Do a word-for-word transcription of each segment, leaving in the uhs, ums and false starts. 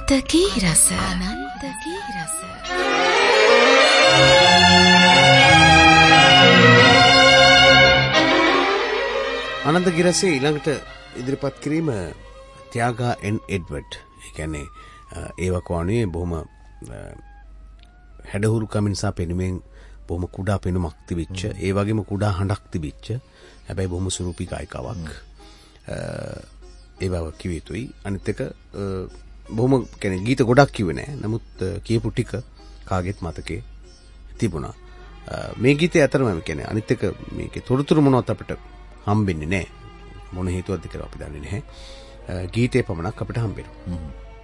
අනන්ත කී රස අනන්ත කී රස අනන්ත කී රසේ ඊළඟට ඉදිරිපත් කිරීම ත්‍යාගා එන් එඩ්වඩ්. ඒ කියන්නේ ඒ වකවානුවේ බොහොම හැඩහුරු කමින් සහ පෙනුමෙන් බොහොම කුඩා පෙනුමක් තිබිච්ච, ඒ වගේම කුඩා හඬක් තිබිච්ච, හැබැයි බොහොම සුරූපී ගායිකාවක්. ඒ බව කිව යුතුයි. අනිත් එක බොහොම කියන්නේ ගීත ගොඩක් කිව්වේ නෑ. නමුත් කියපු ටික කාගෙත් මතකේ තිබුණා. මේ ගීතය අතරම කියන්නේ අනිත් එක මේකේ තොරතුරු මොනවත් අපිට හම්බෙන්නේ නෑ. මොන හේතුවක්ද කියලා අපි දන්නේ නැහැ. ගීතේ පමණක් අපිට හම්බෙනවා.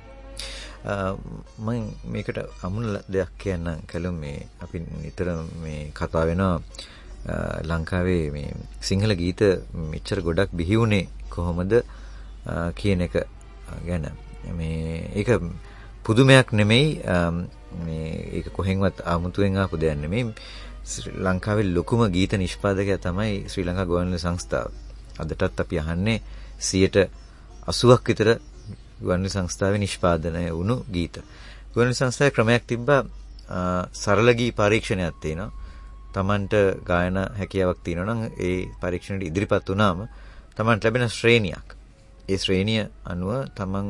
මම මේකට අමුණ දෙයක් කියන්නම් කලුම් මේ අපි නිතර මේ කතා වෙනවා ලංකාවේ මේ සිංහල ගීත මෙච්චර ගොඩක් බිහි වුණේ කොහොමද කියන එක ගැන. මේ ඒක පුදුමයක් නෙමෙයි, මේ ඒක කොහෙන්වත් ආමුතුවෙන් ආපු දෙයක් නෙමෙයි. ලංකාවේ ලොකුම ගීත නිෂ්පාදකයා තමයි ශ්‍රී ලංකා ගුවන්විදුලි සංස්ථාව. අදටත් අපි අහන්නේ සියයට අසූවක් විතර ගුවන්විදුලි සංස්ථාවේ නිෂ්පාදනය වුණු ගීත. ගුවන්විදුලි සංස්ථාවේ ක්‍රමයක් තිබ්බා, සරල ගී පරීක්ෂණයක් තියෙනවා. Tamanට ගායන හැකියාවක් තියෙනවා නම් ඒ පරීක්ෂණයට ඉදිරිපත් වුණාම Tamanට ලැබෙන ශ්‍රේණියක්. ඒ ශ්‍රේණිය අනුව Taman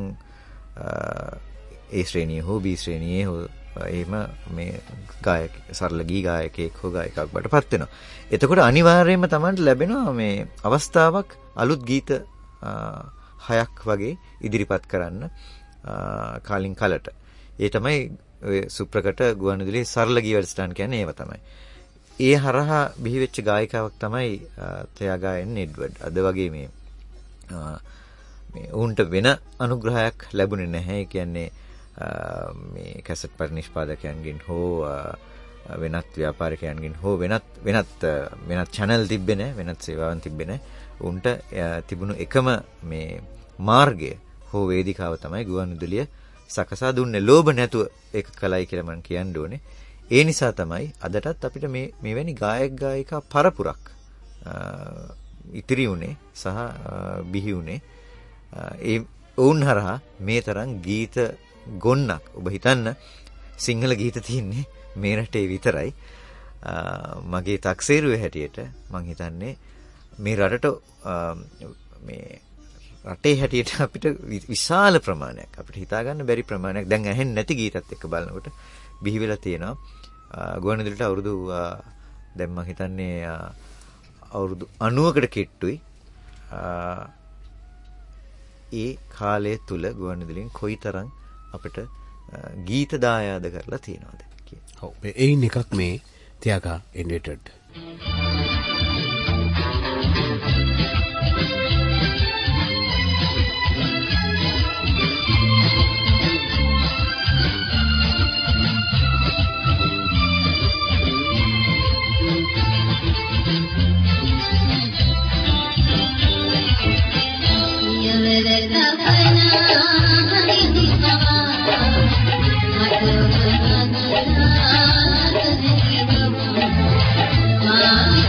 ඒ ශ්‍රේණිය හෝ බී ශ්‍රේණියේ හෝ එහෙම මේ ගායක සරල ගී ගායකයෙක් හෝ ගායිකාවක් බඩපත් වෙනවා. එතකොට අනිවාර්යයෙන්ම Tamanට ලැබෙනවා මේ අවස්ථාවක් අලුත් ගීත හයක් වගේ ඉදිරිපත් කරන්න කාලින් කලට. ඒ තමයි ඔය සුප්‍රකට ගුවන්විදුලියේ සරල ගී වැඩසටහන් කියන්නේ ඒව තමයි. ඒ හරහා බිහි වෙච්ච ගායිකාවක් තමයි ත්‍යාගා එන් එඩ්වඩ්. අද වගේ මේ මේ උන්ට වෙන අනුග්‍රහයක් ලැබුණේ නැහැ. ඒ කියන්නේ මේ කැසට් පරිනිෂ්පාදකයන්ගෙන් හෝ වෙනත් ව්‍යාපාරිකයන්ගෙන් හෝ වෙනත් වෙනත් වෙනත් channel තිබ්බේ නැහැ, වෙනත් සේවාවන් තිබ්බේ නැහැ. උන්ට තිබුණු එකම මේ මාර්ගය හෝ වේදිකාව තමයි ගුවන්විදුලිය සකසා දුන්නේ. ලෝභ නැතුව ඒක කළයි කියලා මම කියන්න ඕනේ. ඒ නිසා තමයි අදටත් අපිට මේ මෙවැනි ගායක ගායිකා පරපුරක් ඉතිරි උනේ සහ බිහි උනේ. ඒ වුන් හරහා මේ තරම් ගීත ගොන්නක් ඔබ හිතන්න සිංහල ගීත තියෙන්නේ මේ රටේ විතරයි. මගේ තක්සේරුවේ හැටියට මම හිතන්නේ මේ රටට මේ රටේ හැටියට අපිට විශාල ප්‍රමාණයක් අපිට හිතා ගන්න බැරි ප්‍රමාණයක් දැන් ඇහෙන්නේ නැති ගීතත් එක්ක බලනකොට බිහි වෙලා තියෙනවා. ගුවන්විදුලිට අවුරුදු දැන් මම හිතන්නේ අවුරුදු අනූවකට කිට්ටුයි. ඒ කාලය තුල ගුවන්විදුලියෙන් කොයිතරම් අපිට ගීත දායාද කරලා තියෙනවද කියලා. ඔව් එයින් එකක් මේ ත්‍යාගා එන් එඩ්වඩ්. Ah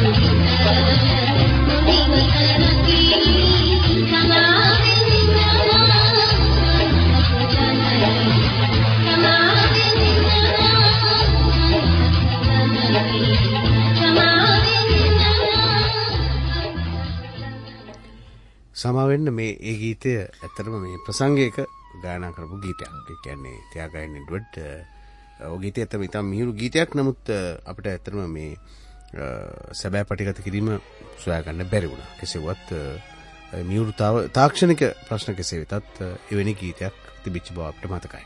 සමාවෙන්න මේ ඒ ගීතය ඇත්තටම මේ ප්‍රසංගයක ගායනා කරපු ගීතයක්. ඒ කියන්නේ ත්‍යාගයන් එඩ්වඩ් ඔය ගීතය ඇත්තටම ඉතාම මිහිරි ගීතයක්. නමුත් අපිට ඇත්තටම මේ සැබෑ පටිගත කිරීම සොයා ගන්න බැරි වුණා. කෙසේවත් මිහිරි තාක්ෂණික ප්‍රශ්න කෙසේ වෙතත් එවැනි ගීතයක් තිබිච්ච බව අපිට මතකයි.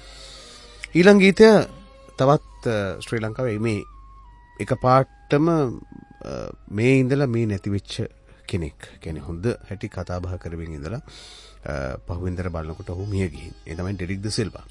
ඊළඟ ගීතය තවත් ශ්‍රී ලංකාවේ මේ එකපාරටම මේ ඉඳලා මේ නැති වෙච්ච කෙනෙක්. කියන්නේ හොඳ හැටි කතා බහ කරමින් ඉඳලා පහුවෙන්දර බලනකොට ඔහු මිය ගිහින්. ඒ තමයි ඩෙරික් ද සිල්වා.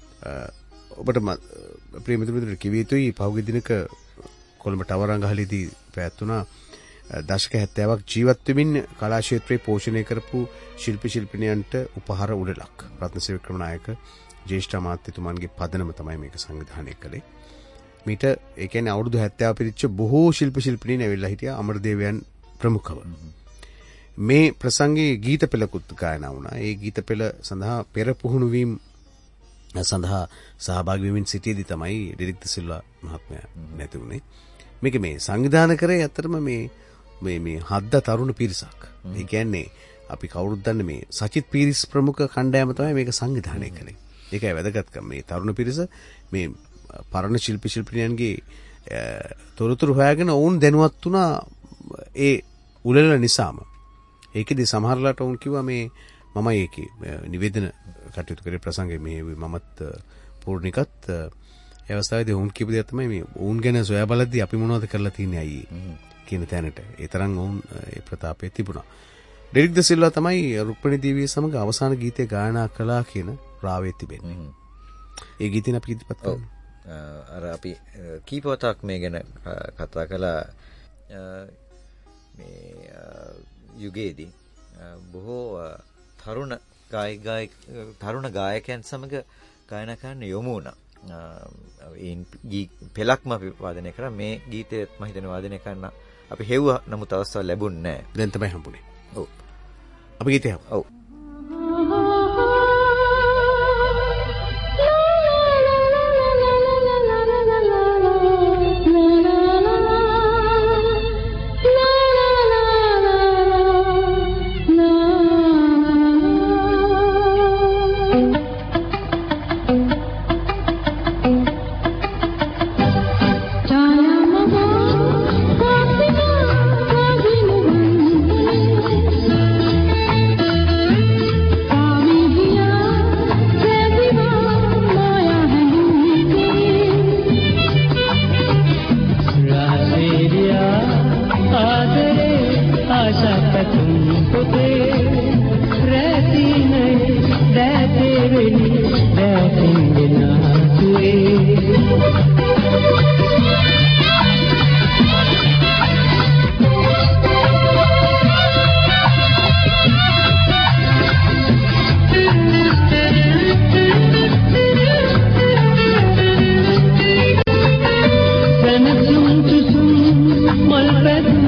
ඔබට ප්‍රිය මිතුරුන්ට කිව්ව යුතුයි පහුගිය දිනක කොළඹ ටවරංගහලේදී පැවැත්වුණා දශක හැත්තෑවක් ජීවත් වෙමින් කලා ක්ෂේත්‍රයේ පෝෂණය කරපු ශිල්පී ශිල්පිනියන්ට උපහාර උළෙලක්. රත්නසිරි වික්‍රමනායක ජ්‍යෙෂ්ඨ අමාත්‍යතුමන්ගේ පදනම තමයි මේක සංවිධානය කළේ. මීට ඒ කියන්නේ අවුරුදු හැත්තෑව පිරිච්ච බොහෝ ශිල්පී ශිල්පිනීන් ඇවිල්ලා හිටියා අමරදේවයන් ප්‍රමුඛව. මේ ප්‍රසංගයේ ගීත පෙළකුත් ගායනා වුණා. ඒ ගීත පෙළ සඳහා පෙර පුහුණු වීම සඳහා සහභාගී වෙමින් සිටියේදී තමයි ඩෙරික් ද සිල්වා මහත්මයා නැති වුණේ. මේක මේ සංවිධානය කරේ ඇත්තටම මේ මේ මේ හද්ද තරුණ පිරිසක්. ඒ කියන්නේ අපි කවුරුත් දන්නේ මේ සචිත් පීරිස් ප්‍රමුඛ කණ්ඩායම තමයි මේක සංවිධානය කළේ. ඒකයි වැදගත්කම. මේ තරුණ පිරිස මේ පරණ ශිල්පී ශිල්පිනියන්ගේ තොරතුරු හොයාගෙන ඔවුන් දැනුවත් වුණා ඒ උළෙල නිසාම. ඒකෙදි සමහරලාට ඔවුන් කිව්වා මේ මම ඒකේ නිවේදන කටයුතු කරේ ප්‍රසංගයේ මේ මමත් පූර්ණිකත් ඒ අවස්ථාවේදී ඔවුන් කියපු දේ තමයි මේ ඔවුන් ගැන සොයා බලද්දී අපි මොනවද කරලා තියන්නේ අයියේ කියන තැනට. ඒ තරම් ඔවුන් ඒ ප්‍රතාපයේ තිබුණා. ඩෙරික් ද සිල්වා තමයි රුක්මනී දේවිය සමග අවසාන ගීතය ගායනා කළා කියන රාවයේ තිබෙන්නේ. ඒ ගීතෙන් අපි ඉදිරිපත් කරමු. අර අපි කීපවතාවක් මේ ගැන කතා කළා. මේ යුගයේදී බොහෝ තරුණ ගායක ගායක තරුණ ගායකයන් සමග ගායනා කරන්න යොමු වුණා. ඒ පෙළක්ම අපි වාදනය කරා. මේ ගීතයත් මම හිතන්නේ වාදනය කරන්න අපි හෙව්වා. නමුත් අවස්ථාව ලැබුණේ නැහැ. දැන් තමයි හම්බුනේ. ඔව්. අපි ගීතය. ඔව්. Mal